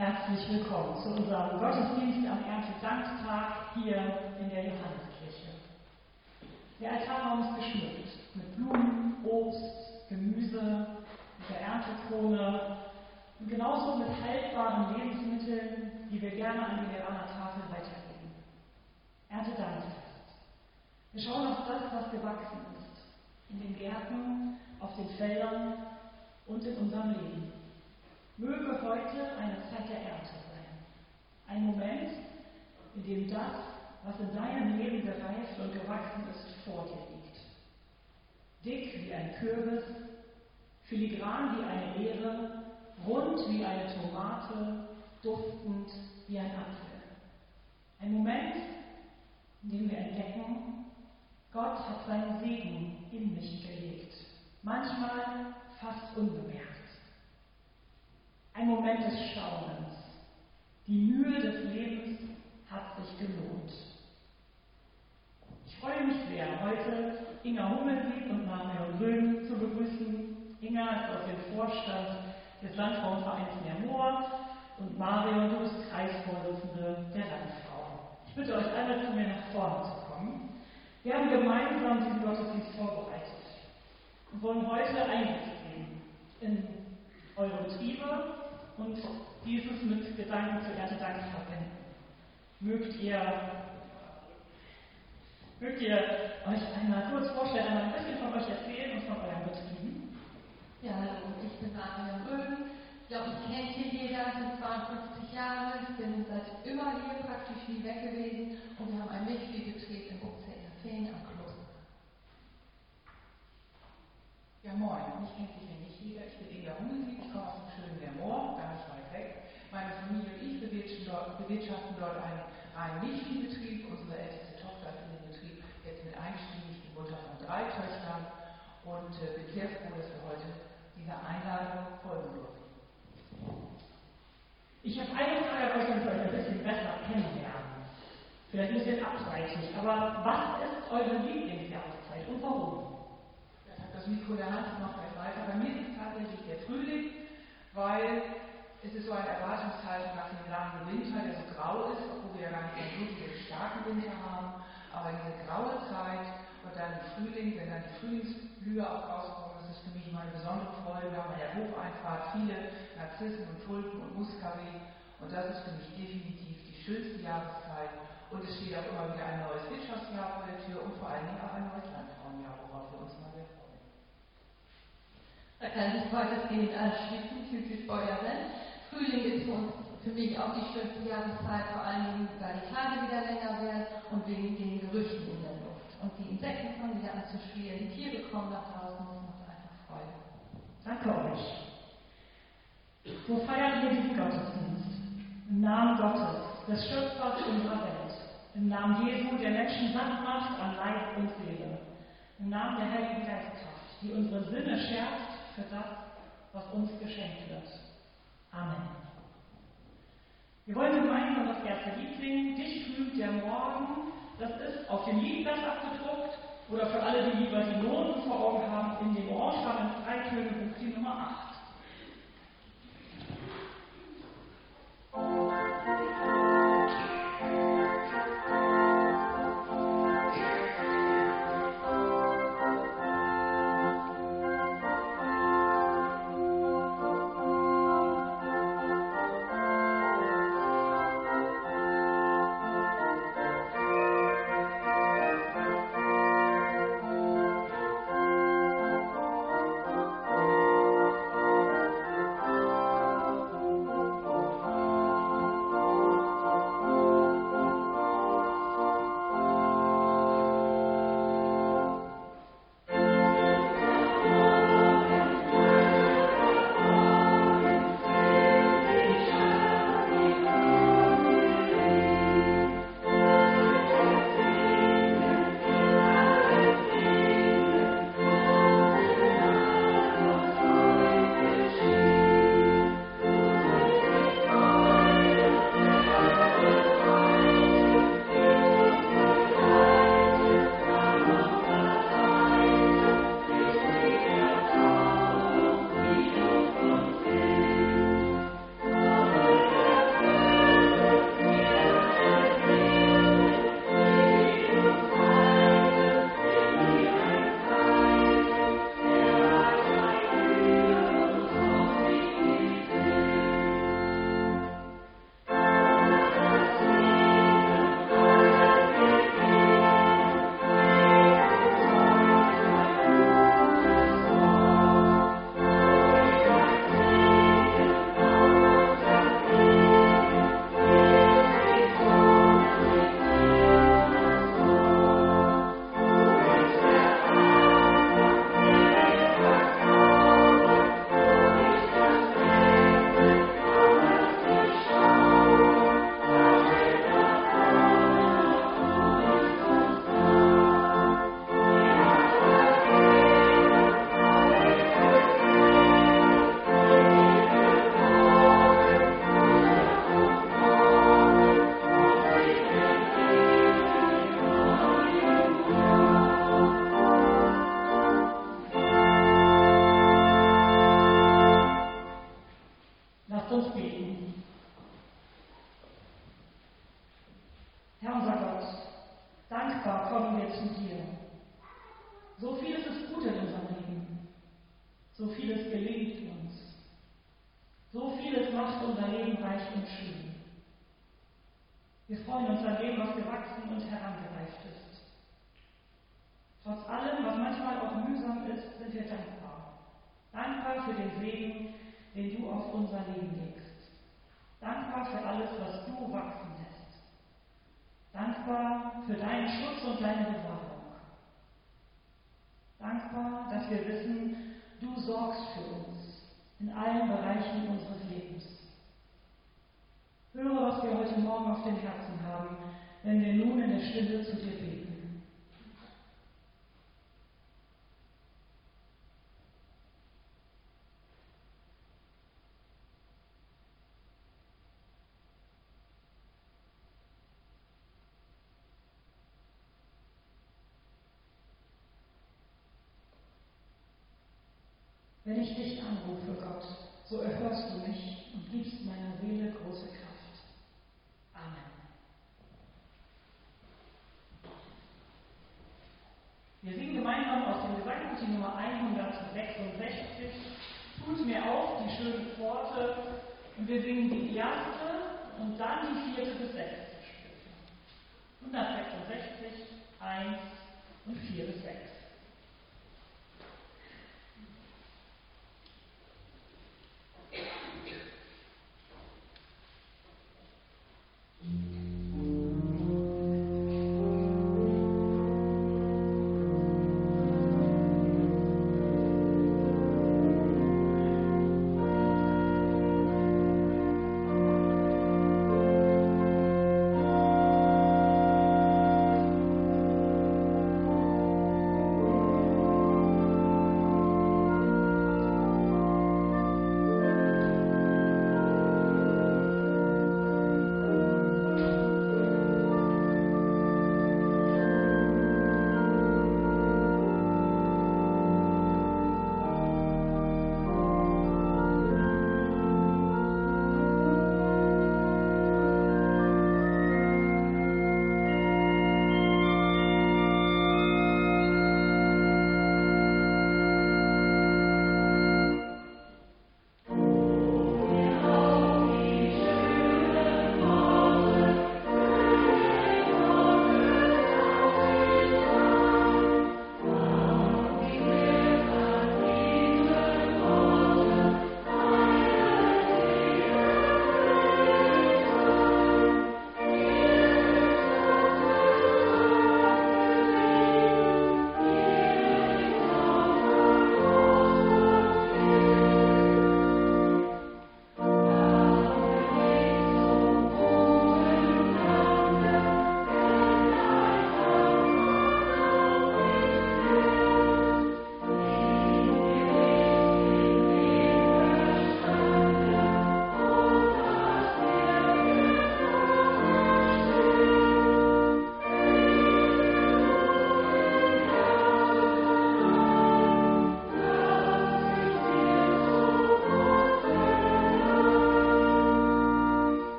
Herzlich willkommen zu unserem Gottesdienst am Erntedanktag hier in der Johanneskirche. Der Altarraum ist geschmückt mit Blumen, Obst, Gemüse, mit der Erntekrone und genauso mit haltbaren Lebensmitteln, die wir gerne an die Lehraner-Tafel weitergeben. Erntedankfest. Wir schauen auf das, was gewachsen ist, in den Gärten, auf den Feldern und in unserem Leben. Möge heute eine Zeit der Ernte sein. Ein Moment, in dem das, was in deinem Leben gereift und gewachsen ist, vor dir liegt. Dick wie ein Kürbis, filigran wie eine Beere, rund wie eine Tomate, duftend wie ein Apfel. Ein Moment, in dem wir entdecken, Gott hat seinen Segen in mich gelegt. Manchmal fast unbemerkt. Ein Moment des Staunens. Die Mühe des Lebens hat sich gelohnt. Ich freue mich sehr, heute Inga Hummelsied und Marion Grün zu begrüßen. Inga ist aus dem Vorstand des Landfrauenvereins Meermoor und Marion, du bist Kreisvorsitzende der Landfrauen. Ich bitte euch einmal zu mir nach vorne zu kommen. Wir haben gemeinsam diesen Gottesdienst vorbereitet und wollen heute Einblick geben in eure Betriebe und dieses mit Gedanken zu Erntedank verbinden. Mögt ihr euch einmal kurz vorstellen, einmal ein bisschen von euch erzählen und von euren Betrieben? Ja, hallo, ich bin Marion Röben. Ich glaube, ich kenne hier jeder, ich bin 52 Jahre, ich bin seit immer hier praktisch nie weg gewesen und wir haben einen Milchviehbetrieb in Buchzelter Feen am Kloster. Ja, moin, mich kennt sicher nicht jeder. Ich bin Inga Hummelsied, ich komme aus dem schönen Meermoor, gar nicht weit weg. Meine Familie und ich bewirtschaften dort einen reinen Milchviehbetrieb. Unsere älteste Tochter ist in den Betrieb jetzt mit eingestiegen, die Mutter von 3 Töchtern und bin sehr froh, dass wir heute dieser Einladung folgen dürfen. Ich habe eine Frage an euch, damit wir euch ein bisschen besser kennenlernen. Vielleicht ein bisschen abweichlich, aber was ist eure Lieblingsjahreszeit und warum? Das Mikro der Hand macht gleich weiter. Bei mir ist es tatsächlich der Frühling, weil es ist so eine Erwartungshaltung nach dem langen Winter, der so grau ist, obwohl wir ja gar nicht einen wirklich starken Winter haben. Aber diese graue Zeit und dann im Frühling, wenn dann die Frühlingsblühe auch rauskommt, das ist für mich immer eine besondere Freude. Wir haben an der Hofeinfahrt viele Narzissen und Tulpen und Muskavee und das ist für mich definitiv die schönste Jahreszeit. Und es steht auch immer wieder ein neues Wirtschaftsjahr vor der Tür und vor allen Dingen auch ein neues Landfrauenjahr, worauf wir uns mal sehr freuen. Da kann ich weitestgehend anschließen, typisch Bäuerin. Frühling ist für mich auch die schönste Jahreszeit, vor allen Dingen, weil die Tage wieder länger werden und wegen den Gerüchen in der Luft. Und die Insekten fangen wieder an zu schwirren, die Tiere kommen nach draußen, das macht einfach Freude. Danke euch. So feiern wir diesen Gottesdienst. Im Namen Gottes, des Schöpfers unserer Welt. Im Namen Jesu, der Menschen satt macht an Leib und Seele. Im Namen der Heiligen Geistkraft, die unsere Sinne schärft für das, was uns geschenkt wird. Amen. Wir wollen gemeinsam das erste Lied singen, Dich blüht der Morgen. Das ist auf dem Liedblatt abgedruckt oder für alle, die lieber die Noten vor Augen haben, in dem orangefarbenen Freitöne die Nummer 8. Lasst uns beten. Herr unser Gott, dankbar kommen wir zu dir. So vieles ist gut in unserem Leben. So vieles gelingt uns. So vieles macht unser Leben reich und schön. Wir freuen uns an dem, was gewachsen und herangereift ist. Trotz allem, was manchmal auch mühsam ist, sind wir dankbar. Dankbar für den Segen, den du auf unser Leben legst. Dankbar für alles, was du wachsen lässt. Dankbar für deinen Schutz und deine Bewahrung. Dankbar, dass wir wissen, du sorgst für uns in allen Bereichen unseres Lebens. Höre, was wir heute Morgen auf dem Herzen haben, wenn wir nun in der Stille zu dir beten. Wenn ich dich anrufe, Gott, so erhörst du mich und gibst meiner Seele große Kraft. Amen. Wir singen gemeinsam aus dem Gesangbuch die Nummer 166. Tut mir auf, die schöne Pforte. Und wir singen die erste und dann die 4. bis 6. Strophe. 166, 1 und 4 bis 6.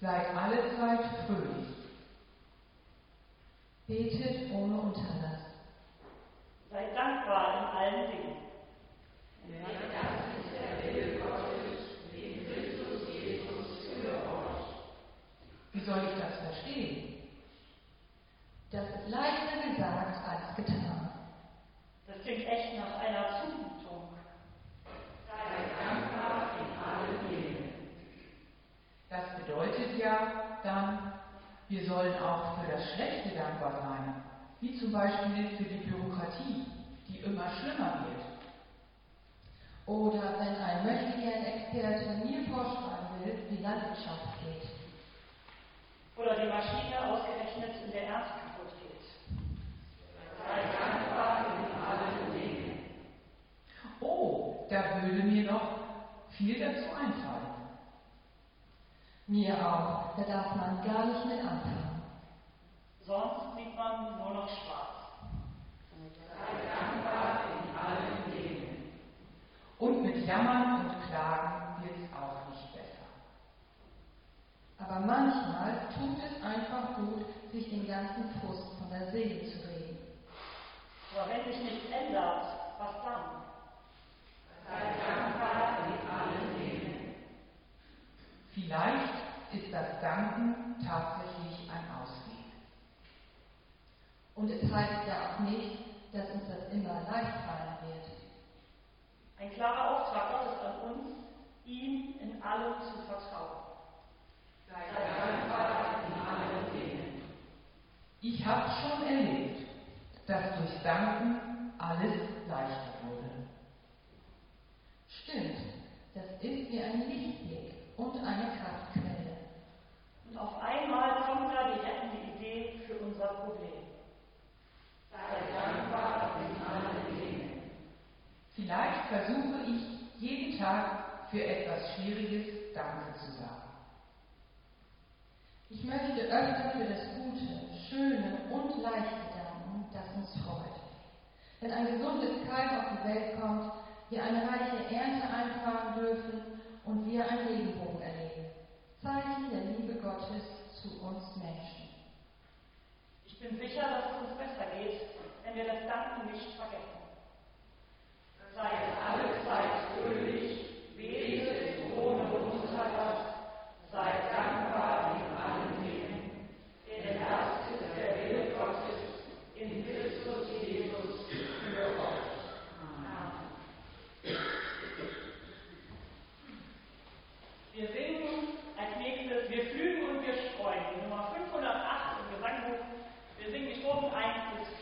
Seid allezeit fröhlich. Betet ohne Unterlass. Seid dankbar in allen Dingen. Denn das ist der Wille Gottes in Christus Jesus für euch. Wie soll ich das verstehen? Das ist leichter gesagt als getan. Das klingt echt nach einer Zumutung. Seid dankbar in allen Dingen. Das bedeutet ja dann, wir sollen auch für das Schlechte dankbar sein, wie zum Beispiel für die Bürokratie, die immer schlimmer wird. Oder wenn ein Möchtegern-Experte mir vorschreiben will, wie Landwirtschaft geht. Oder die Maschine ausgerechnet in der Ernte kaputt geht. Seid dankbar in allen Dingen. Oh, da würde mir noch viel dazu einfallen. Mir auch, da darf man gar nicht mit anfangen. Sonst sieht man nur noch schwarz. Seid dankbar in allen Dingen. Und mit Jammern und Klagen wird es auch nicht besser. Aber manchmal tut es einfach gut, sich den ganzen Frust von der Seele zu reden. Aber wenn sich nichts ändert, was dann? Seid dankbar in allen Dingen. Vielleicht ist das Danken tatsächlich ein Ausweg. Und es heißt ja auch nicht, dass uns das immer leicht fallen wird. Ein klarer Auftrag Gottes an uns, ihm in allem zu vertrauen. Seid dankbar in allen Dingen. Ich habe schon erlebt, dass durch Danken alles leichter wurde. Stimmt, das ist wie ein Lichtweg und eine Kraftquelle. Und auf einmal kommt da die rettende Idee für unser Problem. Seid dankbar in allen Dingen. Vielleicht versuche ich jeden Tag für etwas Schwieriges Danke zu sagen. Ich möchte öfter für das Gute, Schöne und Leichte danken, das uns freut. Wenn ein gesundes Kalb auf die Welt kommt, wir eine reiche Ernte einfahren dürfen und wir einen Regenbogen erleben. Zeichen der Liebe Gottes zu uns Menschen. Ich bin sicher, dass es uns besser geht, wenn wir das Danken nicht vergessen. Seid allezeit fröhlich, betet ohne Unterlass, seid dankbar in allen Dingen, denn das ist der Wille Gottes in Christus Jesus für euch. Amen. Wir singen als nächstes Wir pflügen und wir streuen, die Nummer 508 im Gesangbuch. Wir singen die Strophen 1 bis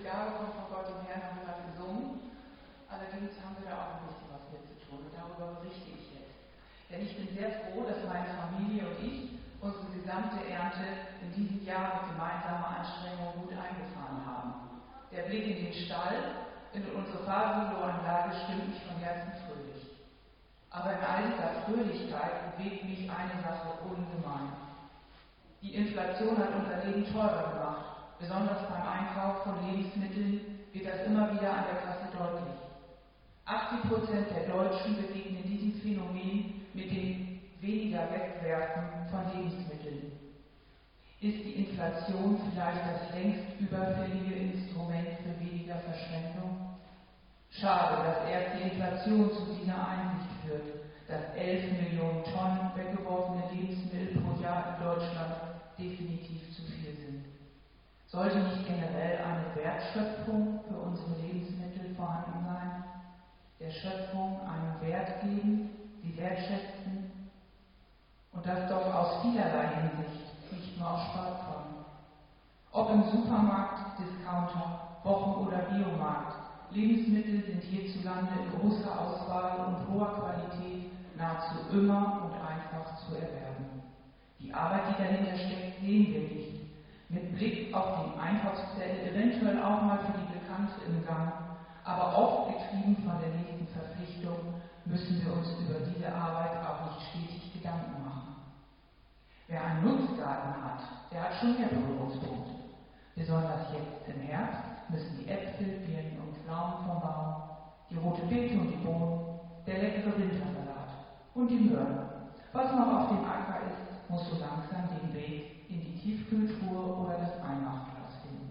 Jahre kommt von Gott im Herrn, haben wir gerade gesungen. Allerdings haben wir da auch ein bisschen was mit zu tun und darüber berichte ich jetzt. Denn ich bin sehr froh, dass meine Familie und ich unsere gesamte Ernte in diesem Jahr mit gemeinsamer Anstrengung gut eingefahren haben. Der Blick in den Stall, in unsere Phasenlohanlage stimmt mich von Herzen fröhlich. Aber in all dieser Fröhlichkeit bewegt mich eine Sache ungemein. Die Inflation hat unser Leben teurer gemacht. Besonders beim Einkauf von Lebensmitteln wird das immer wieder an der Kasse deutlich. 80% der Deutschen begegnen diesem Phänomen mit dem weniger Wegwerfen von Lebensmitteln. Ist die Inflation vielleicht das längst überfällige Instrument für weniger Verschwendung? Schade, dass erst die Inflation zu dieser Einsicht führt, dass 11 Millionen Tonnen weggeworfene Lebensmittel pro Jahr in Deutschland definitiv zu viel sind. Sollte nicht generell eine Wertschöpfung für unsere Lebensmittel vorhanden sein? Der Schöpfung einen Wert geben, sie wertschätzen und das doch aus vielerlei Hinsicht, nicht nur aus Sparkraft. Ob im Supermarkt, Discounter, Wochen- oder Biomarkt, Lebensmittel sind hierzulande in großer Auswahl und hoher Qualität nahezu immer und einfach zu erwerben. Die Arbeit, die dahinter steckt, sehen wir nicht. Mit Blick auf den Einkaufszettel eventuell auch mal für die Bekannte im Gang, aber oft getrieben von der nächsten Verpflichtung, müssen wir uns über diese Arbeit auch nicht stetig Gedanken machen. Wer einen Nutzgarten hat, der hat schon mehr Berührungspunkte. Besonders jetzt im Herbst müssen die Äpfel, Birnen und Pflaumen vom Baum, die rote Beete und die Bohnen, der leckere Wintersalat und die Möhren. Was noch auf dem Acker ist, muss so langsam den Weg in die Tiefkühltruhe oder das Einmachglas finden.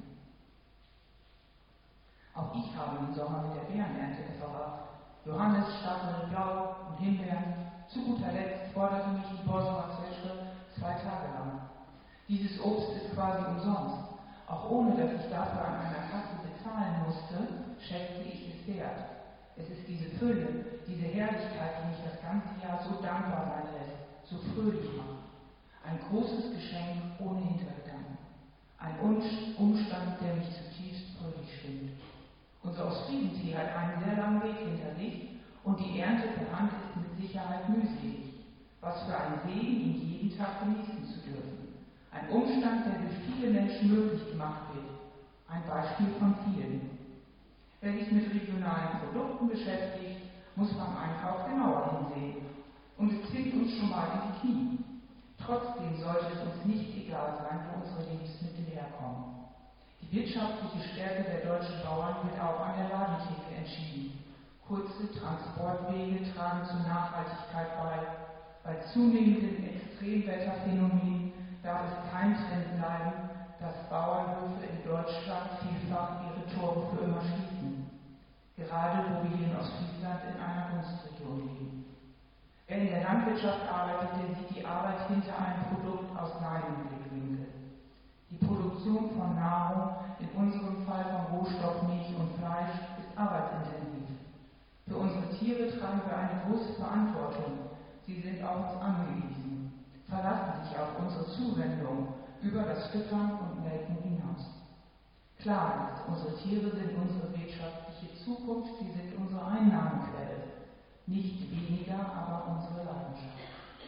Auch ich habe den Sommer mit der Beerenernte verbracht. Johannes, Stachel, Blau und Himbeeren. Zu guter Letzt forderte mich die Bosma-Zwetschge 2 Tage lang. Dieses Obst ist quasi umsonst. Auch ohne, dass ich dafür an einer Kasse bezahlen musste, schätzte ich es wert. Es ist diese Fülle, diese Herrlichkeit, die mich das ganze Jahr so dankbar sein lässt, so fröhlich macht. Ein großes Geschenk ohne Hintergedanken. Ein Umstand, der mich zutiefst fröhlich stimmt. Unser Ostfriesentee hat einen sehr langen Weg hinter sich und die Ernte per Hand ist mit Sicherheit mühselig. Was für ein Segen, ihn jeden Tag genießen zu dürfen. Ein Umstand, der durch viele Menschen möglich gemacht wird. Ein Beispiel von vielen. Wer sich mit regionalen Produkten beschäftigt, muss beim Einkauf genauer hinsehen. Und es zwingt uns schon mal in die Knie. Trotzdem sollte es uns nicht egal sein, wo unsere Lebensmittel herkommen. Die wirtschaftliche Stärke der deutschen Bauern wird auch an der Ladentheke entschieden. Kurze Transportwege tragen zur Nachhaltigkeit bei. Bei zunehmenden Extremwetterphänomenen darf es kein Trend bleiben, dass Bauernhöfe in Deutschland vielfach ihre Tore für immer schließen. Gerade wo wir hier in Ostfriesland in einer Gunstregion leben. Wer in der Landwirtschaft arbeitet, der sieht die Arbeit hinter einem Produkt aus seinem Blickwinkel. Die Produktion von Nahrung, in unserem Fall von Rohstoff, Milch und Fleisch, ist arbeitsintensiv. Für unsere Tiere tragen wir eine große Verantwortung. Sie sind auf uns angewiesen, verlassen sich auf unsere Zuwendung über das Füttern und Melken hinaus. Klar ist, unsere Tiere sind unsere wirtschaftliche Zukunft, sie sind unsere Einnahmequelle. Nicht weniger, aber unsere Leidenschaft.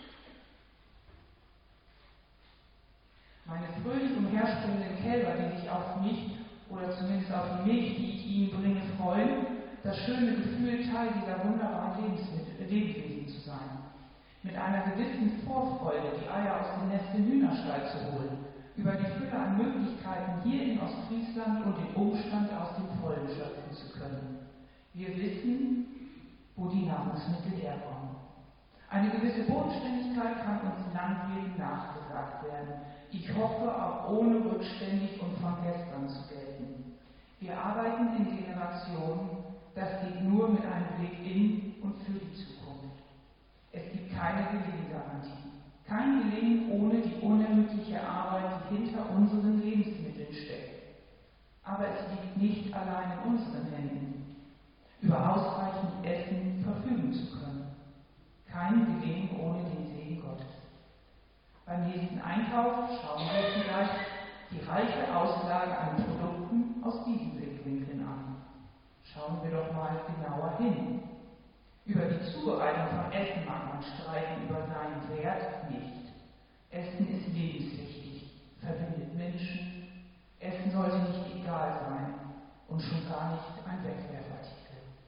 Meine fröhlich umherspringenden Kälber, die sich auf mich oder zumindest auf die Milch, die ich ihnen bringe, freuen, das schöne Gefühl, Teil dieser wunderbaren Lebewesen zu sein. Mit einer gewissen Vorfreude die Eier aus dem Nest im Hühnerstall zu holen, über die Fülle an Möglichkeiten hier in Ostfriesland und den Umstand aus dem Vollen schöpfen zu können. Wir wissen, wo die Nahrungsmittel herkommen. Eine gewisse Bodenständigkeit kann uns Landwirten nachgesagt werden. Ich hoffe, auch ohne rückständig und von gestern zu gelten. Wir arbeiten in Generationen, das geht nur mit einem Blick in und für die Zukunft. Es gibt keine Gelinggarantie. Kein Gelingen ohne die unermüdliche Arbeit, die hinter unseren Lebensmitteln steckt. Aber es liegt nicht allein in unseren Händen, über ausreichend Essen verfügen zu können. Kein Gelingen ohne den Segen Gottes. Beim nächsten Einkauf schauen wir vielleicht die reiche Auslage an Produkten aus diesem Blickwinkel. Schauen wir doch mal genauer hin. Über die Zubereitung von Essen mag man streiten, über seinen Wert nicht. Essen ist lebenswichtig, verbindet Menschen. Essen sollte nicht egal sein und schon gar nicht ein Wegwerfartikel.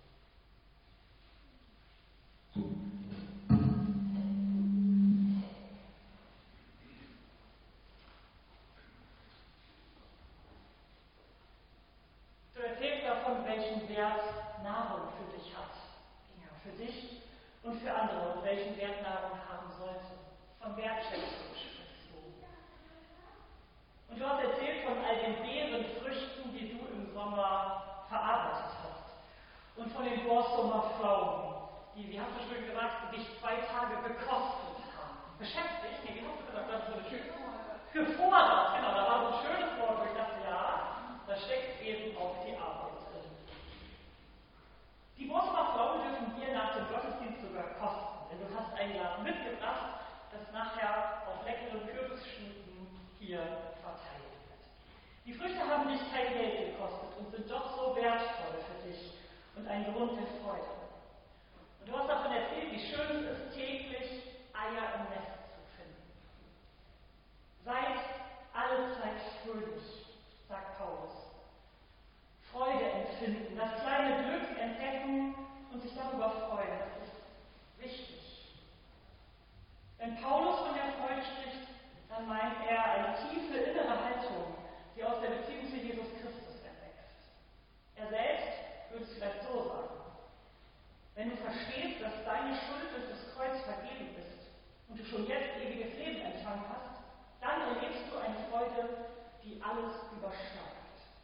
Du erzählst davon, welchen Wert Nahrung für dich hat. Ja, für dich und für andere, und welchen Wert Nahrung haben sollte. Von Wertschätzung sprichst du. Und du hast erzählt von all den Beerenfrüchten, die du im Sommer verarbeitet hast. Und von den Borsumer Pflaumen, die, wie hast du schön gesagt, dich 2 Tage gekostet haben. Beschäftigt? Nee, wie hast du gesagt? Das ist so gefordert. Genau, da war so ein schönes Wort, wo ich dachte, ja, da steckt eben auch die Arbeit drin. Die Borsumer Pflaumen dürfen wir nach dem Gottesdienst sogar kosten. Denn du hast ein Glas mitgebracht, das nachher auf leckeren Kürbisschnitten hier verteilt wird. Die Früchte haben dich kein Geld gekostet und sind doch so wertvoll für dich und ein Grund der Freude. Und du hast davon erzählt, wie schön es ist, täglich Eier im Nest zu finden. Seid allezeit fröhlich, sagt Paulus. Freude empfinden, das kleine Glück entdecken und sich darüber freuen, das ist wichtig. Wenn Paulus von der Freude spricht, dann meint er eine tiefe innere Haltung, die aus der Beziehung zu Jesus Christus erwächst. Er selbst würde es vielleicht so sagen: Wenn du verstehst, dass deine Schuld durch das Kreuz vergeben ist und du schon jetzt ewiges Leben empfangen hast, dann erlebst du eine Freude, die alles übersteigt.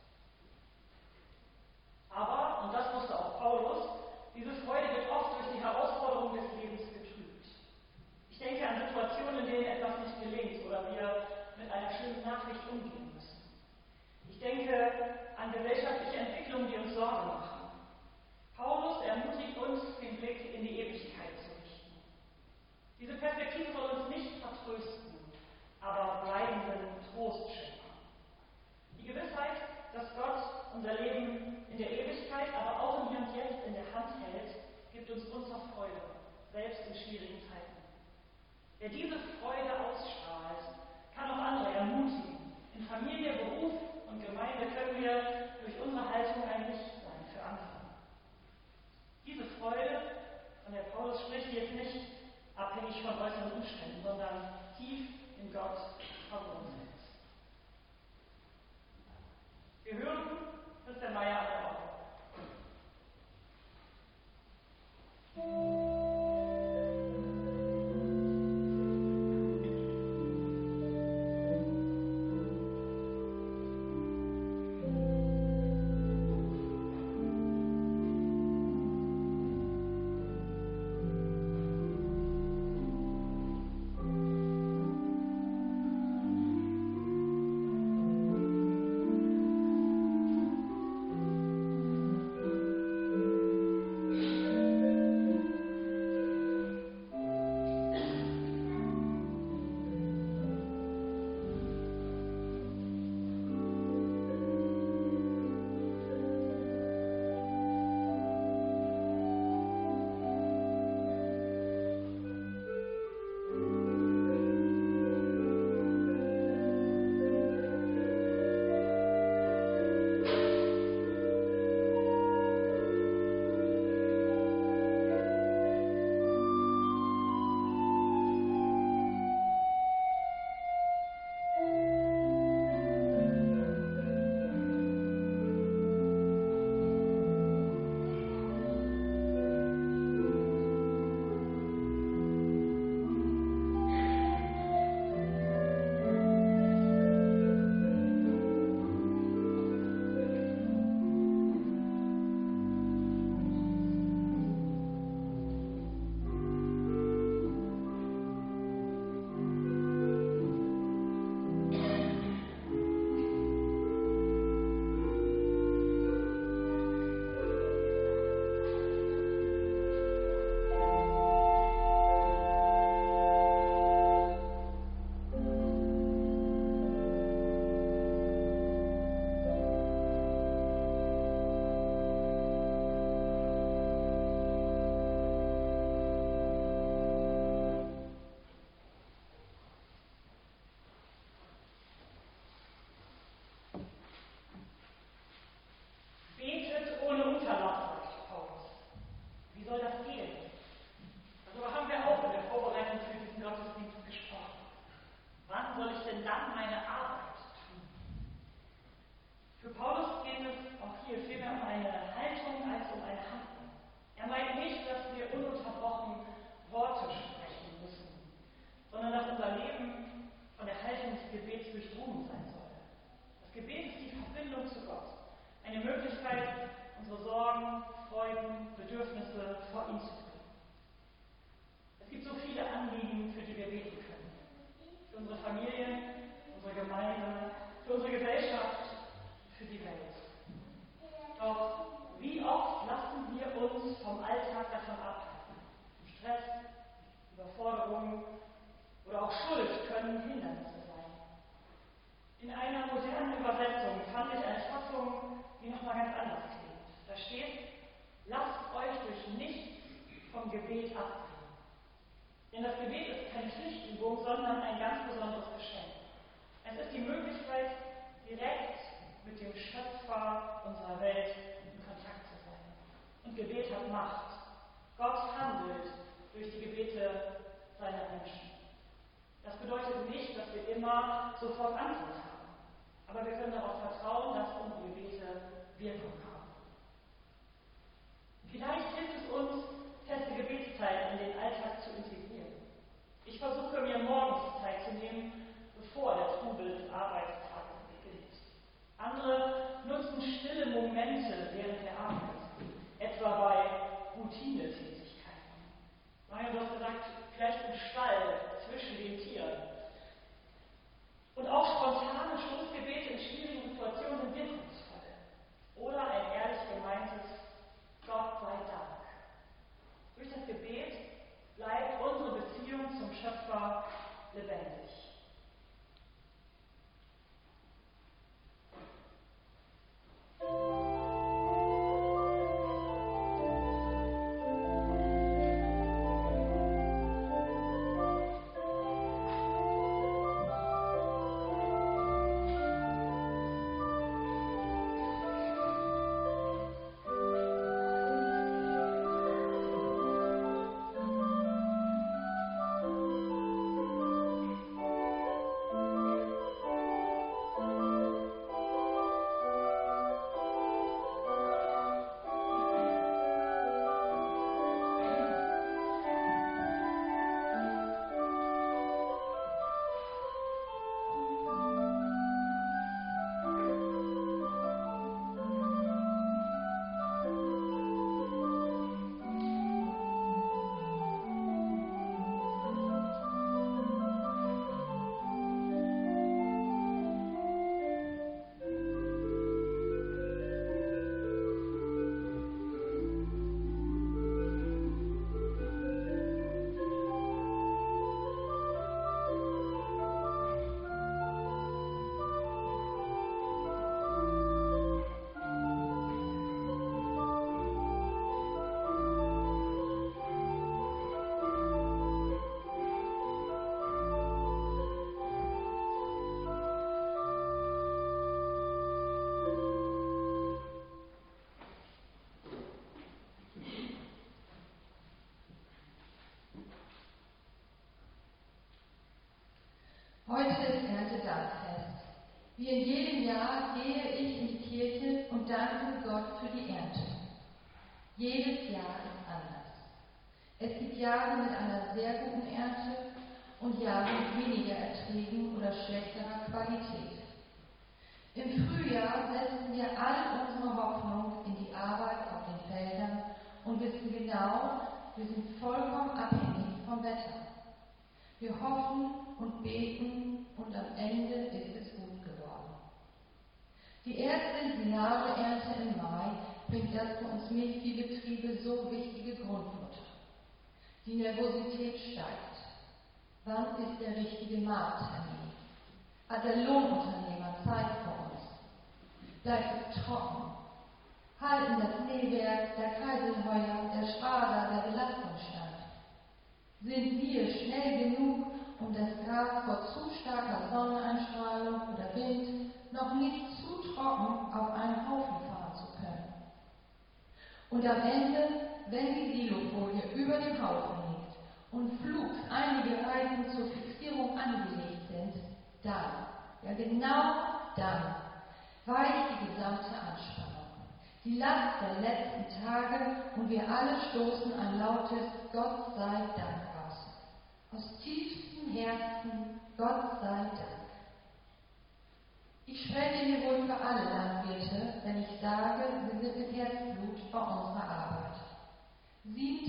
Aber, und das wusste auch Paulus, diese Freude wird oft durch die Herausforderungen des Lebens getrübt. Ich denke an Situationen, in denen etwas nicht gelingt oder wir mit einer schönen Nachricht umgehen müssen. Ich denke an gesellschaftliche Entwicklungen, die uns Sorgen machen. Paulus ermutigt uns, den Blick in die Ewigkeit zu richten. Diese Perspektive soll uns nicht vertrösten, aber bleibenden Trost schenken. Die Gewissheit, dass Gott unser Leben in der Ewigkeit, aber auch im Hier und Jetzt in der Hand hält, gibt uns unser Freude, selbst in schwierigen Zeiten. Wer diese Freude ausstrahlt, kann auch andere ermutigen. In Familie, Beruf und Gemeinde können wir durch unsere Haltung ein Licht sein für andere. Diese Freude, von der Paulus spricht, die ist nicht abhängig von äußeren Umständen, sondern tief in Gott verwurzelt. Wir hören Christian Meyer an der Orgel. Bedürfnisse vor ihn zu bringen. Es gibt so viele Anliegen, für die wir beten können. Für unsere Familien, unsere Gemeinde, für unsere Gesellschaft, für die Welt. Doch wie oft lassen wir uns vom Alltag davon abhalten? Stress, Überforderung oder auch Schuld können Hindernisse sein. In einer modernen Übersetzung fand ich eine Fassung, die nochmal ganz anders klingt. Da steht: Lasst euch durch nichts vom Gebet abbringen. Denn das Gebet ist keine Pflichtübung, sondern ein ganz besonderes Geschenk. Es ist die Möglichkeit, direkt mit dem Schöpfer unserer Welt in Kontakt zu sein. Und Gebet hat Macht. Gott handelt durch die Gebete seiner Menschen. Das bedeutet nicht, dass wir immer sofort Antwort haben. Aber wir können darauf vertrauen, dass unsere Gebete Wirkung haben. Vielleicht hilft es uns, feste Gebetszeiten in den Alltag zu integrieren. Ich versuche mir morgens Zeit zu nehmen, bevor der Trubel des Arbeitstages beginnt. Andere nutzen stille Momente während der Arbeit, etwa bei Routinetätigkeiten. Mario, du hast gesagt, vielleicht im Stall zwischen den Tieren. Und auch spontane Stoßgebete in schwierigen Situationen sind wirkungsvoll. Oder ein ehrlich gemeintes Gott sei Dank. Durch das Gebet bleibt unsere Beziehung zum Schöpfer lebendig. Heute ist Erntedankfest. Wie in jedem Jahr gehe ich in die Kirche und danke Gott für die Ernte. Jedes Jahr ist anders. Es gibt Jahre mit einer sehr guten Ernte und Jahre mit weniger Erträgen oder schlechterer Qualität. Im Frühjahr setzen wir all unsere Hoffnung in die Arbeit auf den Feldern und wissen genau, wir sind vollkommen abhängig vom Wetter. Wir hoffen und beten und am Ende ist es gut geworden. Die erste Silage-Ernte im Mai bringt das für uns Milchviehbetriebe so wichtige Grundfutter. Die Nervosität steigt. Wann ist der richtige Markttermin? Hat der Lohnunternehmer Zeit für uns? Bleibt es trocken? Halten das Nähwerk, der Keiselheuer, der Spader der Belastung stand? Sind wir schnell genug, um das Gras vor zu starker Sonneneinstrahlung oder Wind noch nicht zu trocken auf einen Haufen fahren zu können? Und am Ende, wenn die Silofolie über dem Haufen liegt und flugs einige Reifen zur Fixierung angelegt sind, dann, ja genau dann, weicht die gesamte Anspannung. Die Last der letzten Tage und wir alle stoßen ein lautes Gott sei Dank aus. Aus tiefstem Herzen Gott sei Dank. Ich spreche hier wohl für alle Landwirte, wenn ich sage, wir sind mit Herzblut bei unserer Arbeit.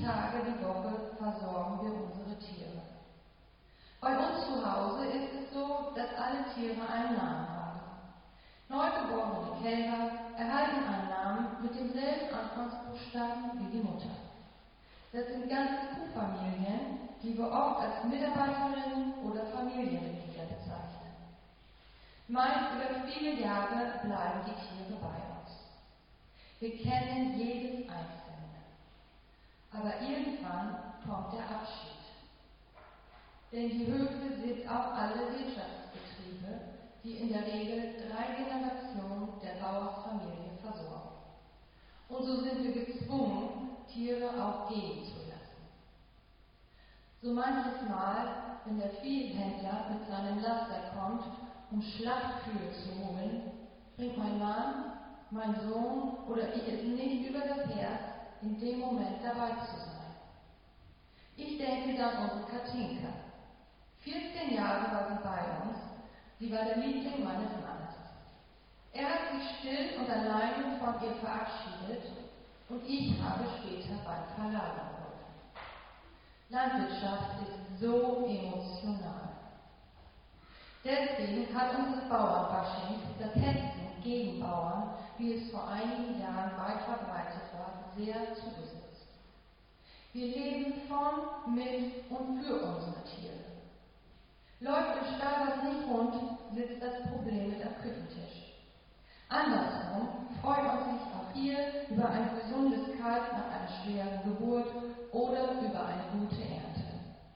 Tage die Woche versorgen wir unsere Tiere. Bei uns zu Hause ist es so, dass alle Tiere einen Namen haben. Neugeborene Kälber erhalten einen Namen mit demselben Anfangsbuchstaben wie die Mutter. Das sind ganze Kuhfamilien, die wir oft als Mitarbeiterinnen oder Familienmitglieder bezeichnen. Meist über viele Jahre bleiben die Tiere bei uns. Wir kennen jedes Einzelne. Aber irgendwann kommt der Abschied. Denn die Höfe sind auch alle Wirtschaftsbetriebe, die in der Regel 3 Generationen der Bauersfamilie versorgen. Und so sind wir gezwungen, Tiere auch gehen zu lassen. So manches Mal, wenn der Viehhändler mit seinem Laster kommt, um Schlachtkühe zu holen, bringt mein Mann, mein Sohn oder ich es nicht über das Herz, in dem Moment dabei zu sein. Ich denke dann an unsere Katinka. 14 Jahre war sie bei uns. Sie war der Liebling meines Mannes. Er hat sich still und alleine von ihr verabschiedet und ich habe später beim Verladen geholfen. Landwirtschaft ist so emotional. Deswegen hat uns das Bauernbashing, das Hetzen gegen Bauern, wie es vor einigen Jahren weit verbreitet war, sehr zugesetzt. Wir leben von, mit und für unsere Tiere. Läuft im Stall was nicht rund, sitzt das Problem mit am Küchentisch. Andersrum freut man sich auch hier über ein gesundes Kalb nach einer schweren Geburt oder über eine gute Ernte.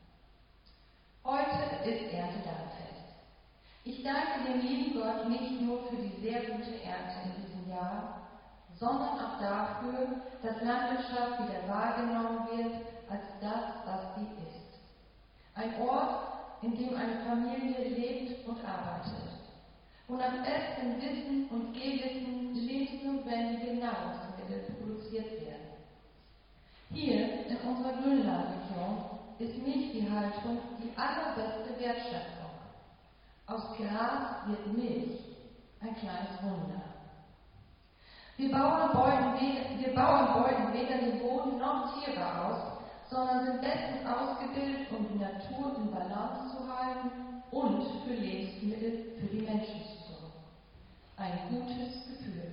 Heute ist Erntedankfest. Ich danke dem lieben Gott nicht nur für die sehr gute Ernte in diesem Jahr, sondern auch dafür, dass Landwirtschaft wieder wahrgenommen wird als das, was sie ist. Ein Ort, in dem eine Familie lebt und arbeitet, wo nach bestem Wissen und Gewissen lebensnotwendige Nahrungsmittel produziert werden. Hier in unserer Grünlandregion ist Milch die Haltung die allerbeste Wertschöpfung. Aus Gras wird Milch, ein kleines Wunder. Wir Bauern beuten weder den Boden noch Tiere aus, sondern sind bestens ausgebildet, um die Natur in Balance zu halten und für Lebensmittel für die Menschen zu sorgen. Ein gutes Gefühl.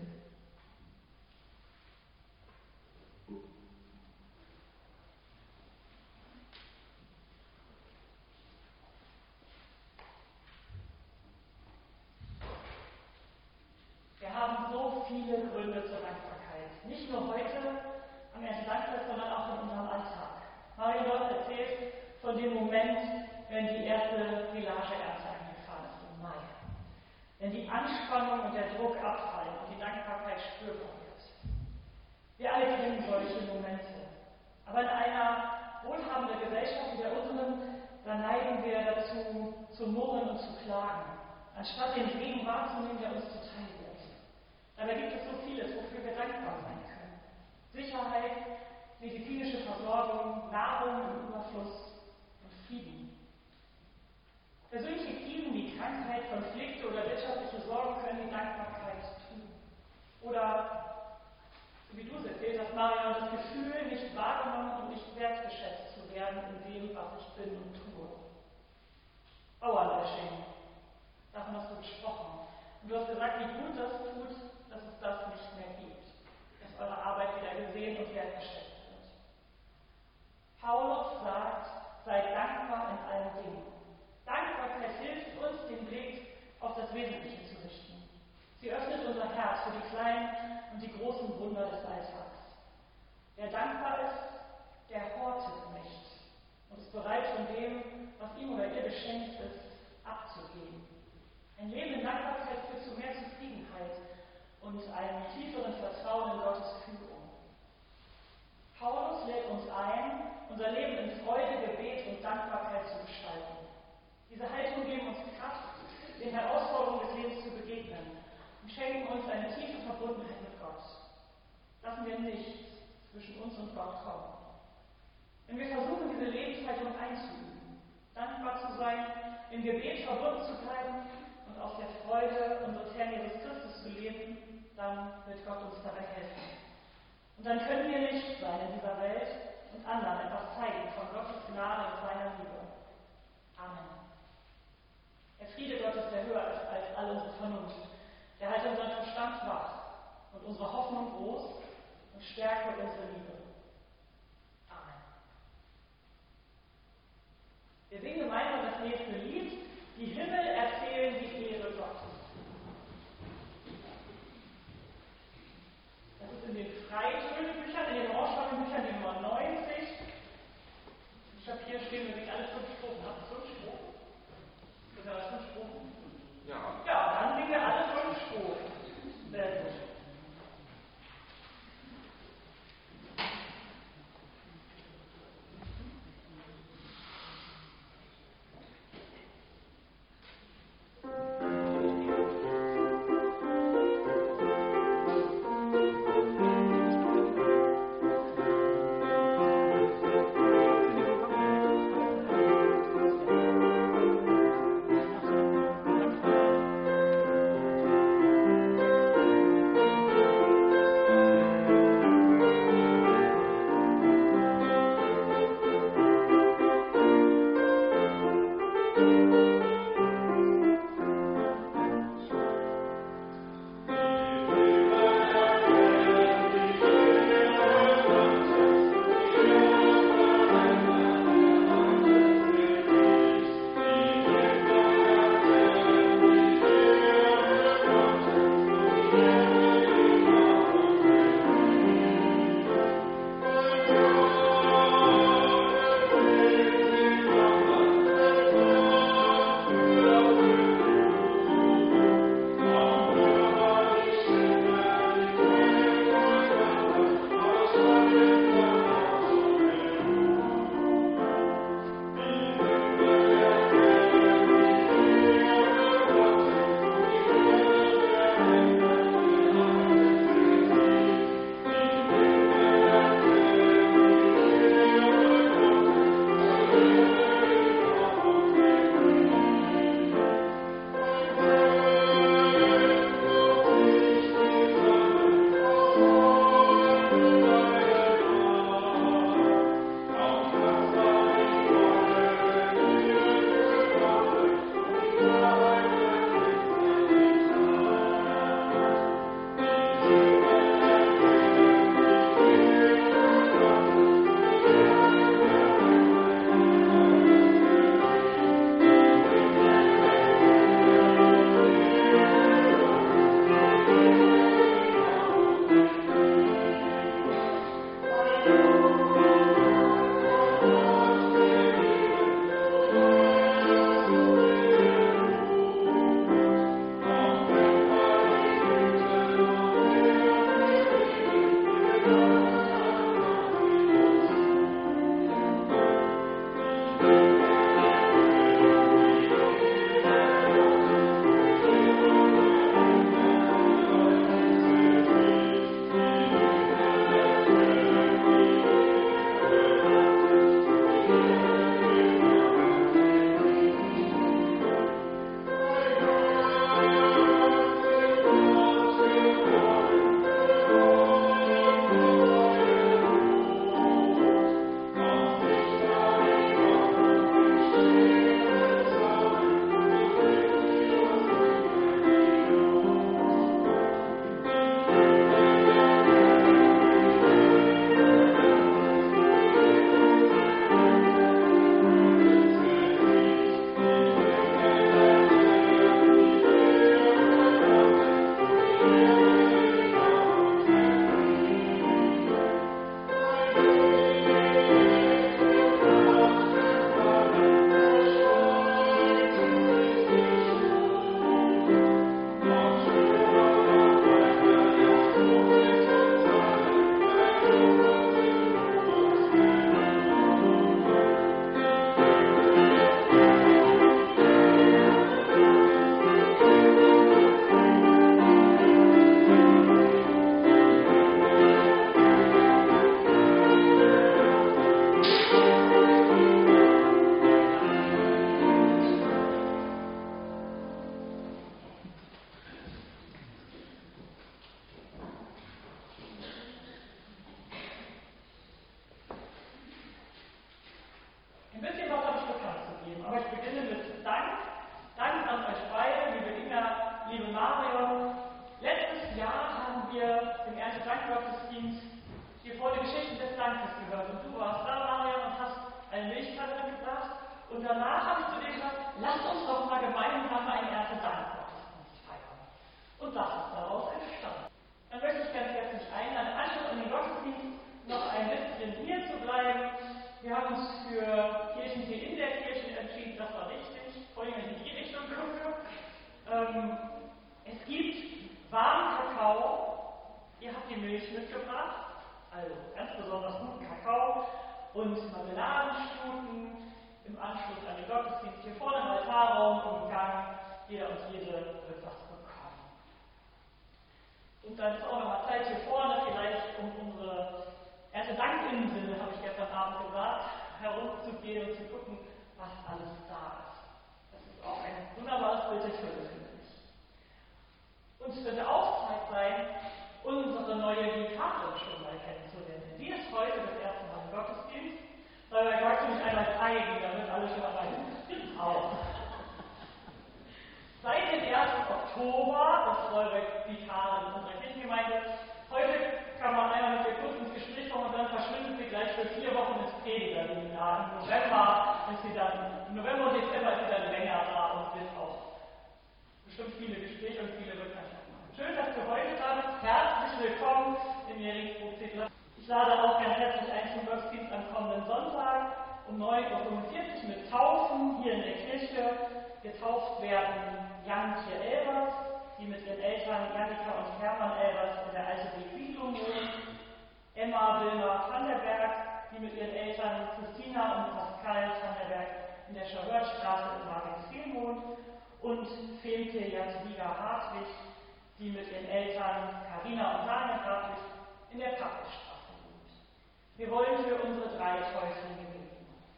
Wir haben so viele Gründe zur Dankbarkeit. Nicht nur heute am Erntedankfest, sondern auch in unserem Alltag. Marion erzählt von dem Moment, wenn die erste Silageernte eingefahren ist im Mai. Wenn die Anspannung und der Druck abfallen und die Dankbarkeit spürbar wird. Wir alle kennen solche Momente. Aber in einer wohlhabenden Gesellschaft wie der unseren, da neigen wir dazu, zu murren und zu klagen, anstatt den Segen wahrzunehmen, der uns zuteil wird. Dabei gibt es so vieles, wofür wir dankbar sein können. Sicherheit, medizinische Versorgung, Nahrung im Überfluss und Frieden. Persönliche Krisen wie Krankheit, Konflikte oder wirtschaftliche Sorgen können die Dankbarkeit tun. Oder, so wie du es erzählt hast, Marion, das Gefühl, nicht wahrgenommen und nicht wertgeschätzt zu werden in dem, was ich bin und tue. Bauernbashing, davon hast du gesprochen. Und du hast gesagt, wie gut das tut, dass es das nicht mehr gibt. Dass eure Arbeit wieder gesehen und wertgeschätzt wird. Paulus sagt, seid dankbar in allen Dingen. Dankbarkeit hilft uns, den Blick auf das Wesentliche zu richten. Sie öffnet unser Herz für die kleinen und die großen Wunder des Alltags. Wer dankbar ist, der hortet nicht und ist bereit, von dem, was ihm oder ihr geschenkt ist, abzugeben. Ein Leben in Dankbarkeit führt zu mehr Zufriedenheit und einem tieferen Vertrauen in Gottes Führung. Paulus lädt uns ein, unser Leben in Freude, Gebet und Dankbarkeit zu gestalten. Diese Haltung geben uns Kraft, den Herausforderungen des Lebens zu begegnen und schenken uns eine tiefe Verbundenheit mit Gott. Lassen wir nichts zwischen uns und Gott kommen. Wenn wir versuchen, diese Lebenshaltung einzuüben, dankbar zu sein, im Gebet verbunden zu bleiben und aus der Freude unseres Herrn Jesus Christus zu leben, dann wird Gott uns dabei helfen. Und dann können wir Licht sein in dieser Welt und anderen Aber ich beginne mit Dank. Dank an euch beide, liebe Inga, liebe Marion. Letztes Jahr haben wir im Erntedankgottesdienst hier vorne Geschichten des Dankes gehört. Und du warst da, Marion, und hast eine Milchkanne mitgebracht. Und danach habe ich zu dir gesagt, lasst uns doch mal gemeinsam einen Erntedankgottesdienst feiern. Und das ist daraus entstanden. Dann möchte ich ganz herzlich einladen, im Anschluss an den Gottesdienst noch ein bisschen hier zu bleiben. Wir haben uns für Kirchentee in der Kirche entschieden, das war richtig, vor allem wenn ich in die Richtung gucke. Es gibt warmen Kakao, ihr habt die Milch mitgebracht, also ganz besonders guten Kakao und Marmeladenstuten im Anschluss an den Gottesdienst hier vorne im Altarraum, im Gang. Jeder und jede wird was bekommen. Und dann ist auch noch mal Zeit hier vorne, vielleicht um unsere Erntedankinsel, habe ich gestern Abend gesagt, herumzugehen und zu gucken, was alles da ist. Das ist auch ein wunderbares Bild der Fülle, finde ich. Und es könnte auch Zeit sein, unsere neue Vikarin schon mal kennenzulernen. Die ist heute das erste Mal im Gottesdienst. Soll der Gott mich einmal zeigen, damit alle schon mal auf. Seit dem 1. Oktober ist eure Vikarin in unserer Kirchengemeinde. Heute kann man einmal mit ihr kurz ins Gespräch kommen und dann verschwindet sie gleich für 4 Wochen ins Predigerseminar. Im November und Dezember ist sie dann länger da und wird auch bestimmt viele Gespräche und viele Bekanntschaften machen. Schön, dass du heute da bist. Herzlich willkommen in Eriksburg. Ich lade auch ganz herzlich ein zum Gottesdienst am kommenden Sonntag um 9:45 Uhr mit Taufen hier in der Kirche. Getauft werden Janke Elbers, die mit ihren Eltern Jannika und Hermann Elbers in der Alte Bequiedung wohnen. Emma Wilma van der Berg, die mit ihren Eltern Christina und Pascal van der Berg in der Charlottestraße in Margensfehn wohnen. Und Femke Jadwiga Hartwig, die mit ihren Eltern Carina und Daniel Hartwig in der Pappelstraße wohnt. Wir wollen für unsere 3 Täuflinge beten.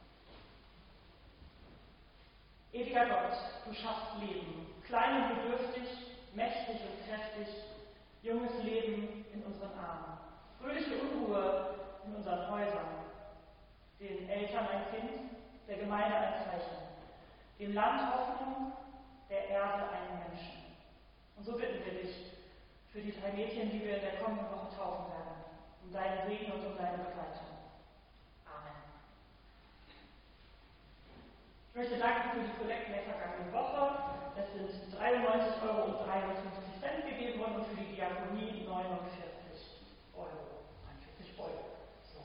Ewiger Gott, du schaffst Leben, klein und bedürftig, mächtig und kräftig, junges Leben in unseren Armen, fröhliche Unruhe in unseren Häusern, den Eltern ein Kind, der Gemeinde ein Zeichen, dem Land Hoffnung, der Erde einen Menschen. Und so bitten wir dich für die 3 Mädchen, die wir in der kommenden Woche taufen werden, um deinen Segen und um deine Begleitung. Amen. Ich möchte danken für die Kollekten der vergangenen Woche. Es sind 93,53 € gegeben worden und für die Diakonie 49 Euro. 41 Euro. So.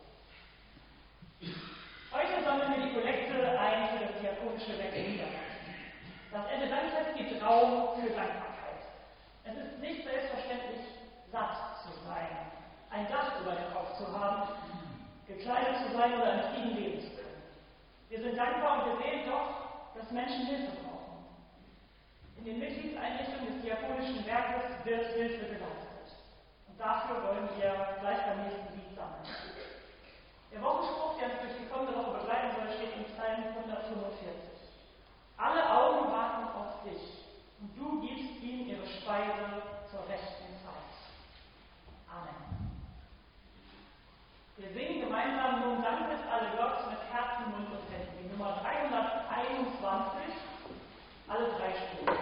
Heute sammeln wir die Kollekte ein für das diakonische Werk Niedersachsen. Das Erntedankfest gibt Raum für Dankbarkeit. Es ist nicht selbstverständlich, satt zu sein, ein Dach über dem Kopf zu haben, gekleidet zu sein oder in Frieden leben zu können. Wir sind dankbar und wir sehen doch, dass Menschen Hilfe brauchen. In den Mitgliedseinrichtungen des diakonischen Werkes wird Hilfe geleistet. Und dafür wollen wir gleich beim nächsten Lied sammeln. Der Wochenspruch, der uns durch die kommende Woche begleiten soll, steht in Psalm 145. Alle Augen warten auf dich, und du gibst ihnen ihre Speise zur rechten Zeit. Amen. Wir singen gemeinsam nun Dank ist alle Gott mit Herzen, Mund und Händen. Die Nummer 321, alle 3 Stimmen.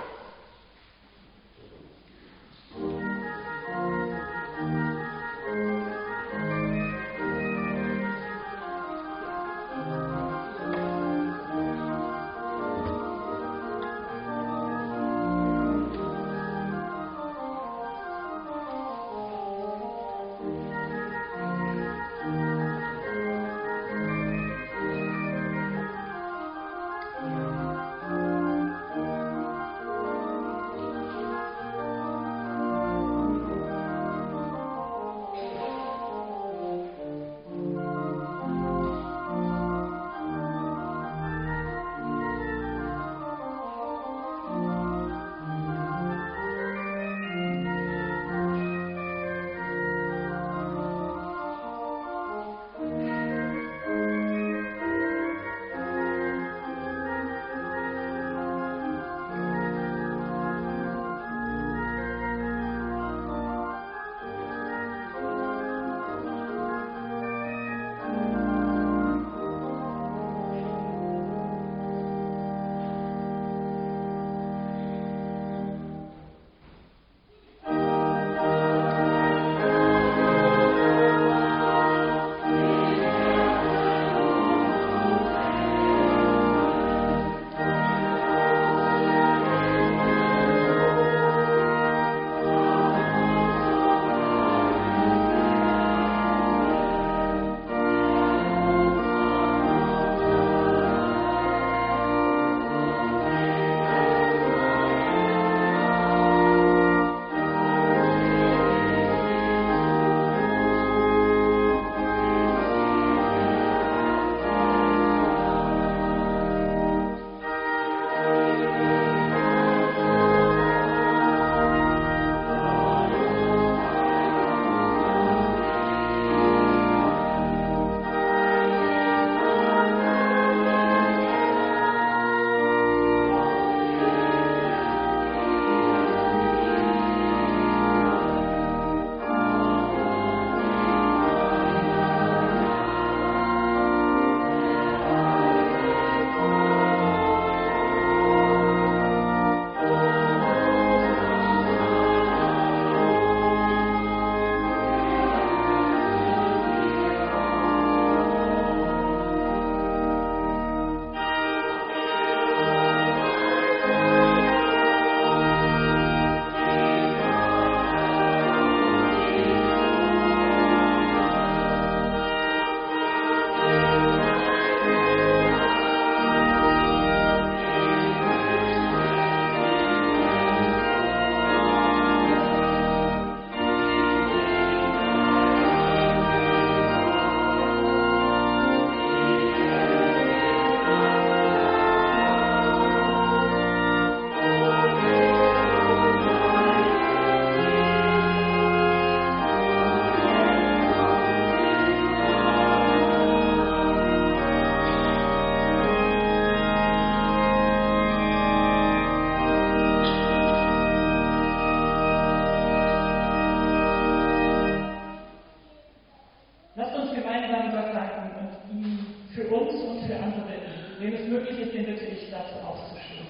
Wem es möglich ist, den bitte ich dazu aufzustehen.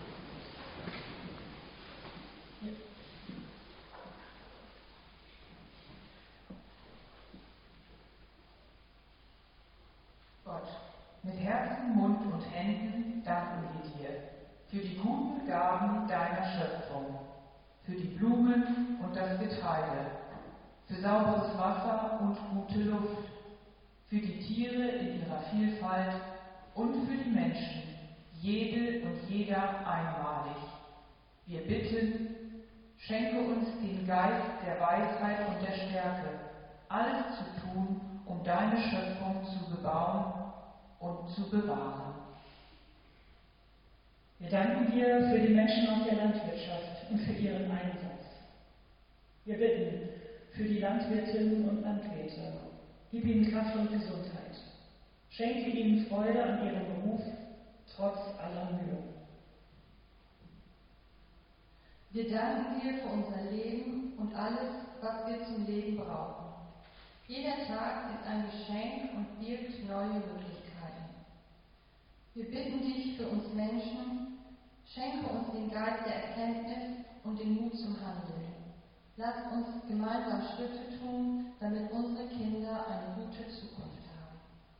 Gott, mit Herzen, Mund und Händen danken wir dir für die guten Gaben deiner Schöpfung, für die Blumen und das Getreide, für sauberes Wasser und gute Luft, für die Tiere in ihrer Vielfalt und für die Menschen, jede und jeder einmalig. Wir bitten, schenke uns den Geist der Weisheit und der Stärke, alles zu tun, um deine Schöpfung zu bebauen und zu bewahren. Wir danken dir für die Menschen aus der Landwirtschaft und für ihren Einsatz. Wir bitten für die Landwirtinnen und Landwirte, gib ihnen Kraft und Gesundheit. Schenke ihnen Freude an ihrem Beruf, trotz aller Mühe. Wir danken dir für unser Leben und alles, was wir zum Leben brauchen. Jeder Tag ist ein Geschenk und birgt neue Möglichkeiten. Wir bitten dich für uns Menschen, schenke uns den Geist der Erkenntnis und den Mut zum Handeln. Lass uns gemeinsam Schritte tun, damit unsere Kinder eine gute Zukunft haben.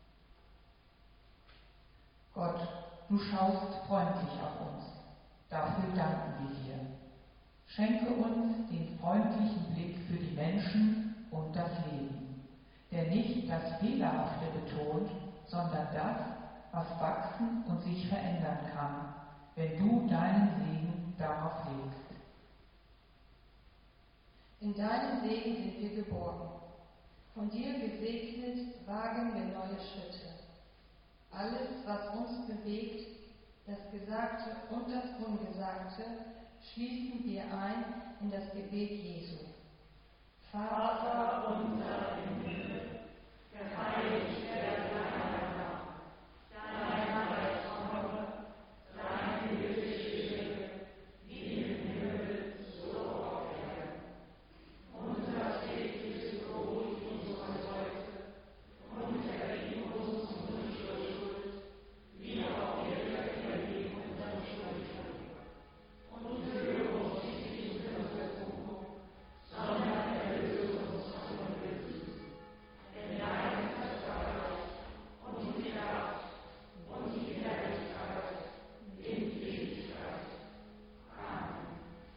Gott, du schaust freundlich auf uns. Dafür danken wir dir. Schenke uns den freundlichen Blick für die Menschen und das Leben, der nicht das Fehlerhafte betont, sondern das, was wachsen und sich verändern kann, wenn du deinen Segen darauf legst. In deinem Segen sind wir geborgen. Von dir gesegnet wagen wir neue Schritte. Alles, was uns bewegt, das Gesagte und das Ungesagte, schließen wir ein in das Gebet Jesu. Vater unser im Himmel, geheiligt werde dein Name, dein Reich komme, dein Wille geschehe, wie im Himmel, so auf Erden. Unser tägliches Brot gib uns heute und vergib uns unsere Schuld, wie auch wir vergeben unseren Schuldigern. Und führe uns nicht in Versuchung, sondern erlöse uns von dem Bösen. Denn dein ist das Reich und die Kraft und die Herrlichkeit in Ewigkeit. Amen.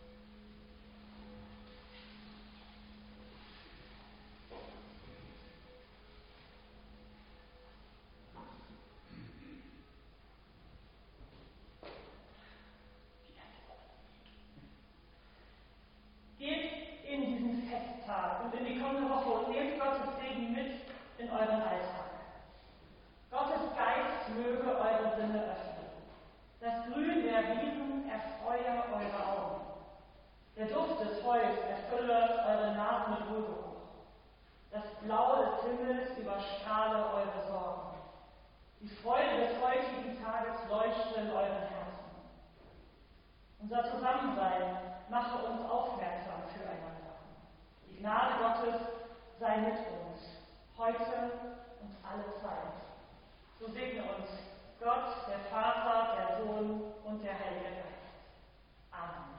Geht in diesen Festtag und in die kommende Woche und nehmt Gottes Segen mit in euren Alltag. Gottes Geist möge eure Sinne öffnen. Das Grün der Wiesen erfreue eure Augen. Der Duft des Heus erfülle eure Nase mit Wohlgeruch. Das Blau des Himmels überstrahle eure Sorgen. Die Freude des heutigen Tages leuchte in euren Herzen. Unser Zusammensein mache uns aufmerksam füreinander. Die Gnade Gottes sei mit uns, heute und alle Zeit. So segne uns Gott, der Vater, der Sohn und der Heilige Geist. Amen.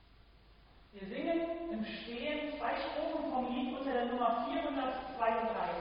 Wir singen im Stehen 2 Strophen vom Lied unter der Nummer 432.